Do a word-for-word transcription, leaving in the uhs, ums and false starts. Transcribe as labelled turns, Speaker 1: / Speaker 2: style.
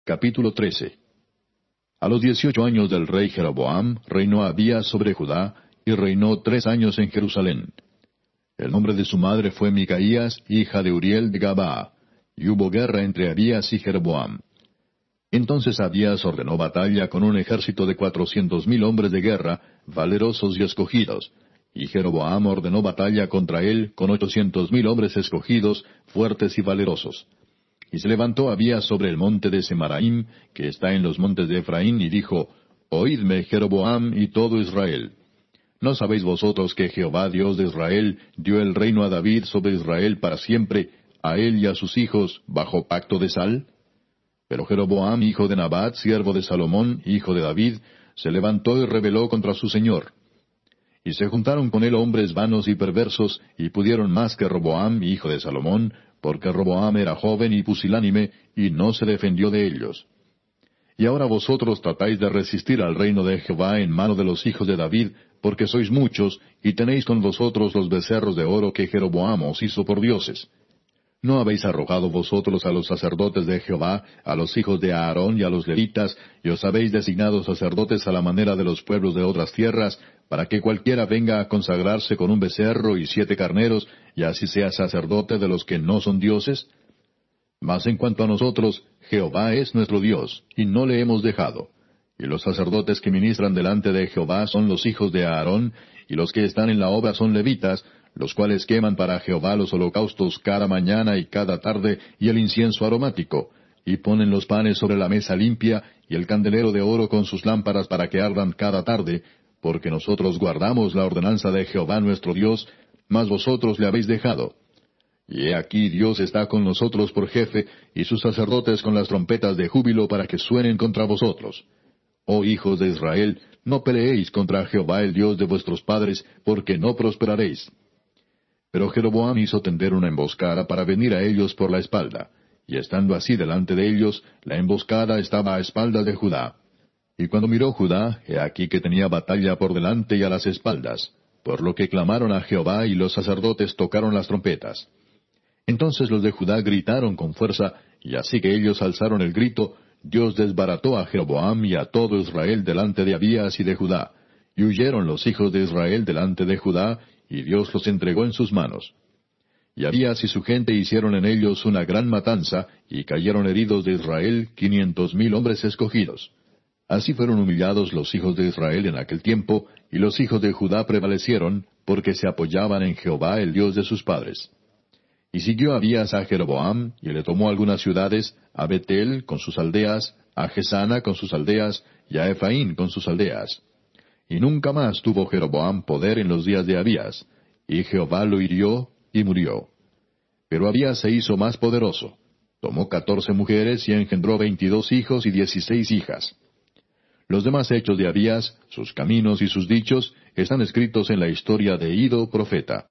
Speaker 1: Capítulo trece. A los dieciocho años del rey Jeroboam, reinó Abías sobre Judá, y reinó tres años en Jerusalén. El nombre de su madre fue Micaías, hija de Uriel de Gabaa, y hubo guerra entre Abías y Jeroboam. Entonces Abías ordenó batalla con un ejército de cuatrocientos mil hombres de guerra, valerosos y escogidos, y Jeroboam ordenó batalla contra él con ochocientos mil hombres escogidos, fuertes y valerosos. Y se levantó Abías sobre el monte de Semaraim, que está en los montes de Efraín, y dijo, Oídme, Jeroboam y todo Israel. ¿No sabéis vosotros que Jehová Dios de Israel dio el reino a David sobre Israel para siempre, a él y a sus hijos, bajo pacto de sal? Pero Jeroboam, hijo de Nabat, siervo de Salomón, hijo de David, se levantó y rebeló contra su señor. Y se juntaron con él hombres vanos y perversos, y pudieron más que Roboam, hijo de Salomón, porque Roboam era joven y pusilánime, y no se defendió de ellos. Y ahora vosotros tratáis de resistir al reino de Jehová en mano de los hijos de David, porque sois muchos, y tenéis con vosotros los becerros de oro que Jeroboam os hizo por dioses. ¿No habéis arrojado vosotros a los sacerdotes de Jehová, a los hijos de Aarón y a los levitas, y os habéis designado sacerdotes a la manera de los pueblos de otras tierras, para que cualquiera venga a consagrarse con un becerro y siete carneros, y así sea sacerdote de los que no son dioses? Mas en cuanto a nosotros, Jehová es nuestro Dios, y no le hemos dejado. Y los sacerdotes que ministran delante de Jehová son los hijos de Aarón, y los que están en la obra son levitas, los cuales queman para Jehová los holocaustos cada mañana y cada tarde, y el incienso aromático, y ponen los panes sobre la mesa limpia, y el candelero de oro con sus lámparas para que ardan cada tarde, porque nosotros guardamos la ordenanza de Jehová nuestro Dios, mas vosotros le habéis dejado. Y he aquí Dios está con nosotros por jefe, y sus sacerdotes con las trompetas de júbilo para que suenen contra vosotros. Oh hijos de Israel, no peleéis contra Jehová el Dios de vuestros padres, porque no prosperaréis. Pero Jeroboam hizo tender una emboscada para venir a ellos por la espalda, y estando así delante de ellos, la emboscada estaba a espaldas de Judá. Y cuando miró Judá, he aquí que tenía batalla por delante y a las espaldas, por lo que clamaron a Jehová, y los sacerdotes tocaron las trompetas. Entonces los de Judá gritaron con fuerza, y así que ellos alzaron el grito, Dios desbarató a Jeroboam y a todo Israel delante de Abías y de Judá, y huyeron los hijos de Israel delante de Judá, y Dios los entregó en sus manos. Y Abías y su gente hicieron en ellos una gran matanza, y cayeron heridos de Israel quinientos mil hombres escogidos. Así fueron humillados los hijos de Israel en aquel tiempo, y los hijos de Judá prevalecieron, porque se apoyaban en Jehová el Dios de sus padres. Y siguió Abías a Jeroboam, y le tomó algunas ciudades, a Betel con sus aldeas, a Gesana con sus aldeas, y a Ephraín con sus aldeas. Y nunca más tuvo Jeroboam poder en los días de Abías, y Jehová lo hirió y murió. Pero Abías se hizo más poderoso. Tomó catorce mujeres y engendró veintidós hijos y dieciséis hijas. Los demás hechos de Abías, sus caminos y sus dichos, están escritos en la historia de Ido profeta.